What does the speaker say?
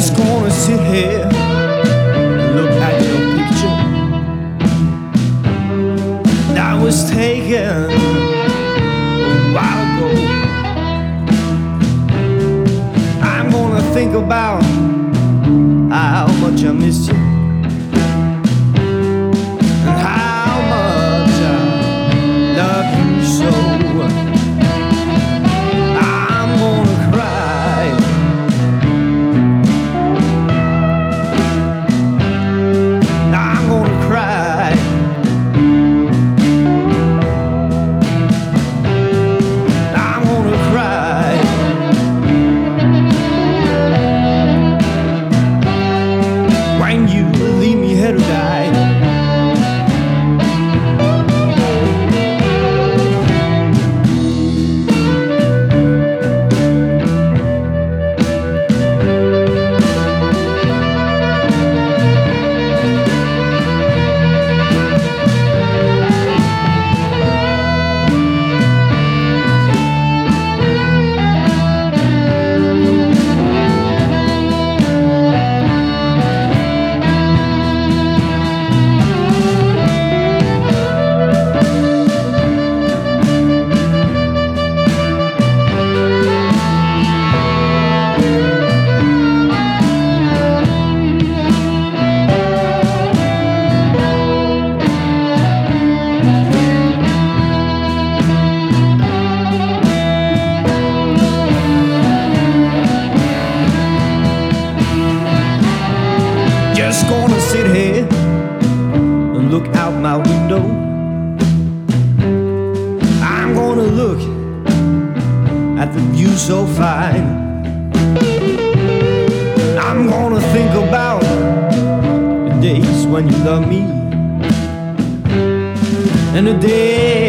Just gonna sit here and look at your picture that was taken a while ago. I'm gonna think about how much I miss you and how much I love you so. I'm gonna cry. I'm gonna cry. I'm gonna cry. When you leave me here to die. Just gonna sit here and look out my window. I'm gonna look at the view so fine. I'm gonna think about the days when you loved me and the days